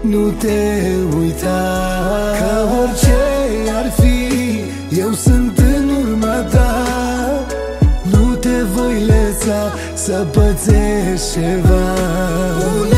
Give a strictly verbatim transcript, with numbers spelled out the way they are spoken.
nu te uita, că orice ar fi, eu sunt în urma ta. Nu te voi lăsa să pățești ceva.